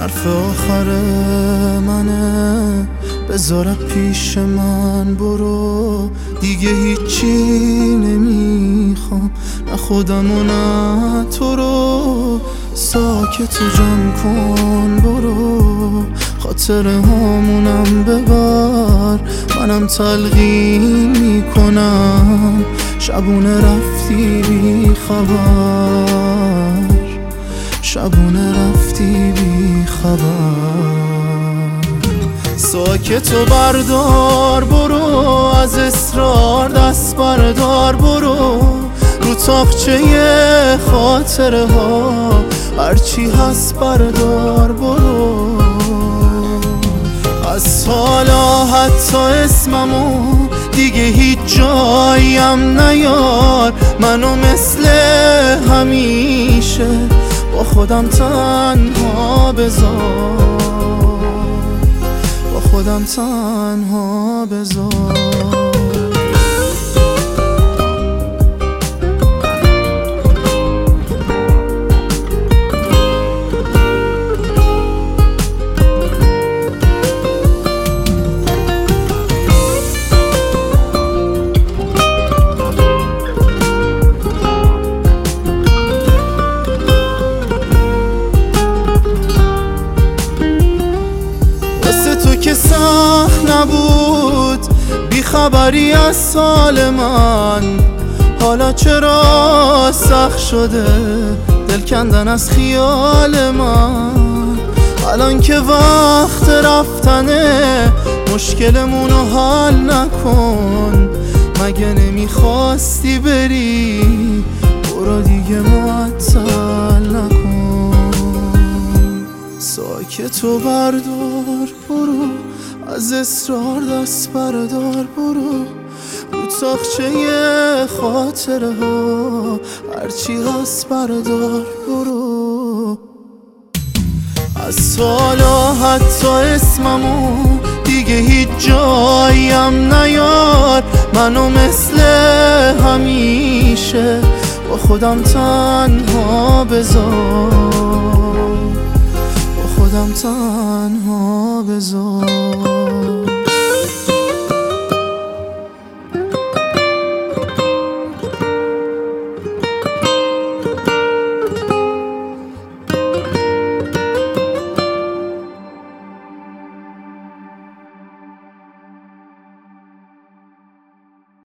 حرف آخر منه، بذار پیش من برو، دیگه هیچی نمیخوام، نه خودم و نه تو رو. ساکت و جمع کن برو، خاطر همونم ببر، منم تلقین میکنم، شبونه رفتی بی خبر، شبونه رفتی بی خبر. ساکت و بردار برو، از اصرار دست بردار برو، رو تاقچه خاطره ها هرچی هست بردار برو. از حالا حتی اسممو دیگه هیچ جاییم نیار، منو مثل همیشه با خودم تنها بذار، با خودم تنها بذار. که سخت نبود بی خبری از حال من، حالا چرا سخت شده دل کندن از خیال من؟ الان که وقت رفتنه مشکلمونو حل نکن، مگه نمیخواستی بری؟ برو دیگه معطل نکن. ساکت و بردار برو، از اصرار دست بردار برو، رو تاقچه خاطره ها هرچی هست بردار برو. از حالا حتی اسممو دیگه هیچ جاییم نیار، منو مثل همیشه با خودم تنها بذار، با خودم تنها بذار.